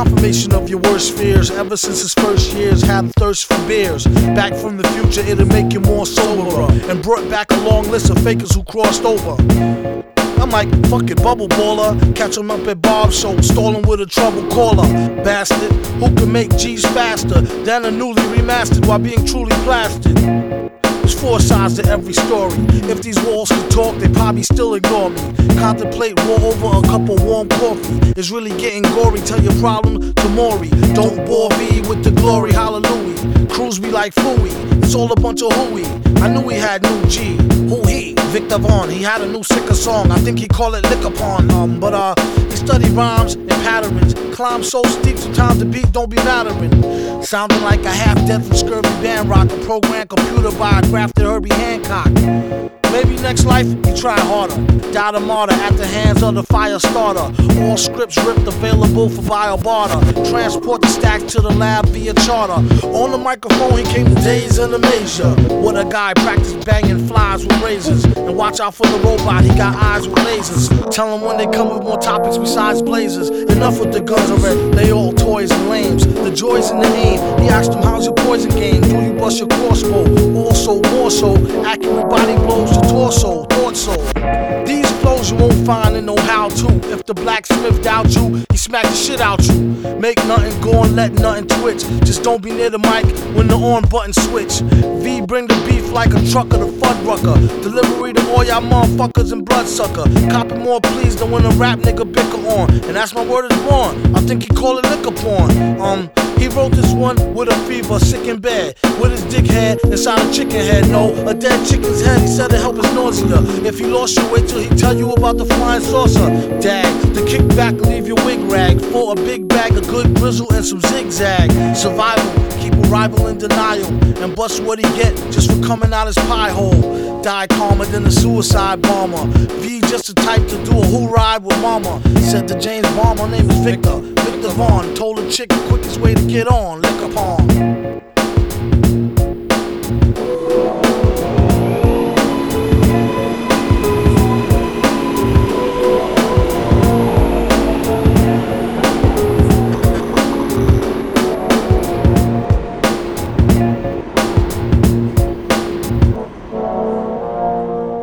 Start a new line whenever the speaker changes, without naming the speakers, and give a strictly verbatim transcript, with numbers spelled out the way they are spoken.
confirmation of your worst fears. Ever since his first years, had a thirst for beers. Back from the future, it'll make you more soberer, and brought back a long list of fakers who crossed over. I'm like, fuck it, bubble baller. Catch him up at Bob's show, stalling with a trouble caller. Bastard, who can make G's faster than a newly remastered while being truly plastered? There's four sides to every story. If these walls could talk, they probably still ignore me. Contemplate war over a cup of warm coffee. It's really getting gory, tell your problem to Maury. Don't bore me with the glory, hallelujah. Crews be like Fooey, it's all a bunch of hooey. I knew he had new G. Who he? Victor Vaughn. He had a new sicker song, I think he called it Liquor Pond. Um, but uh, he studied rhymes and patterns. Climbed so steep, sometimes the beat don't be mattering. Sounding like a half-dead from scurvy band rock, a programmed computer by a crafted Herbie Hancock. Maybe next life he try harder. Died a martyr at the hands of the fire starter. All scripts ripped, available for via barter. Transport the stack to the lab via charter. On the microphone he came to days in the major. What a guy, practice banging flies with razors. And watch out for the robot, he got eyes with lasers. Tell him when they come with more topics besides blazers. Enough with the guns already, they all toys and lames. The joys in the aim, he asked him how's your poison game? Do you bust your crossbow? Also, more so, accurate body blows to torso, thought so. These flows you won't find in no how-to. If the blacksmith doubt you, he smack the shit out you. Make nothing go and let nothing twitch. Just don't be near the mic when the on button switch. V bring the beef like a trucker to Fuddrucker. Delivery to all y'all motherfuckers and bloodsucker. Copy more please than when a rap nigga bicker on. And that's my word is born. I think he call it liquor porn. Um, he wrote this one with a fever, sick in bed, with his dick head inside a chicken head. No, a dead chicken's head. He said it help his nausea. If he lost you, wait till he tell you about the flying saucer. Dag, the kickback leave your wig rag for a big bag of good grizzle and some zigzag. Survival, keep a rival in denial, and bust what he get just for coming out his pie hole. Die calmer than a suicide bomber. V just the type to do a who ride with mama. Said to James Bond, my name is Victor. Victor Vaughn told a chick the quickest way to get on, Liquor Pond.